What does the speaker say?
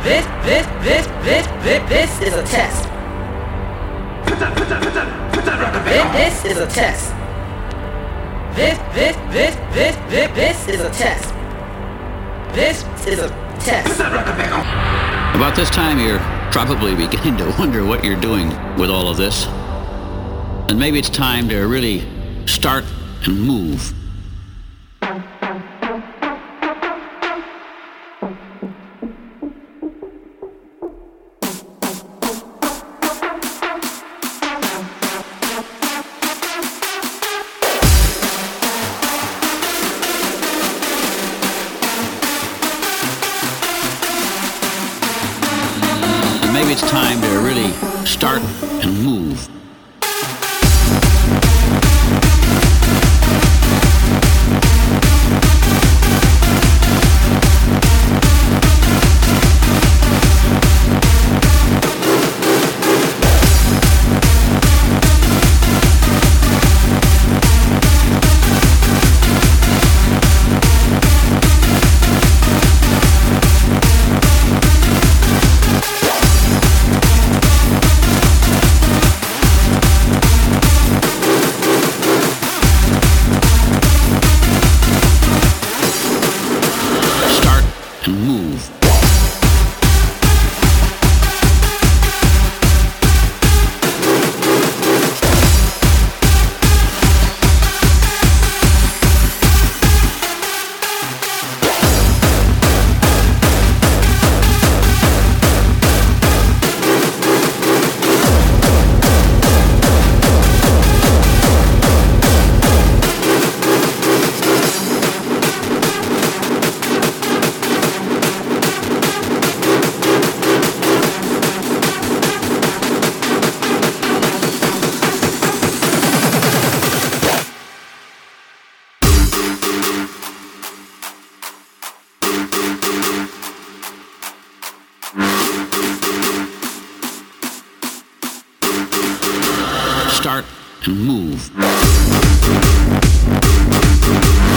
This is a test. This is a test. This is a test. This is a test. About this time, you're probably beginning to wonder what you're doing with all of this. And maybe it's time to really start and move. Maybe it's time to really start and move. Start and move.